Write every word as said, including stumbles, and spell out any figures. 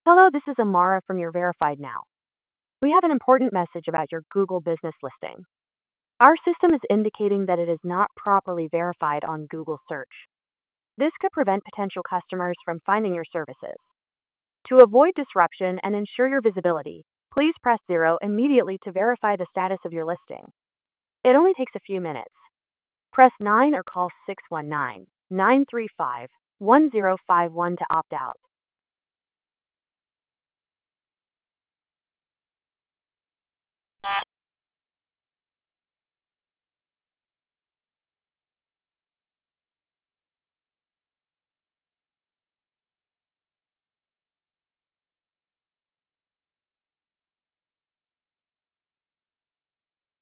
Hello, this is Amara from your Verified Now. We have an important message about your Google business listing. Our system is indicating that it is not properly verified on Google search. This could prevent potential customers from finding your services. To avoid disruption and ensure your visibility, please press zero immediately to verify the status of your listing. It only takes a few minutes. Press nine or call six one nine, nine three five, one zero five one to opt out.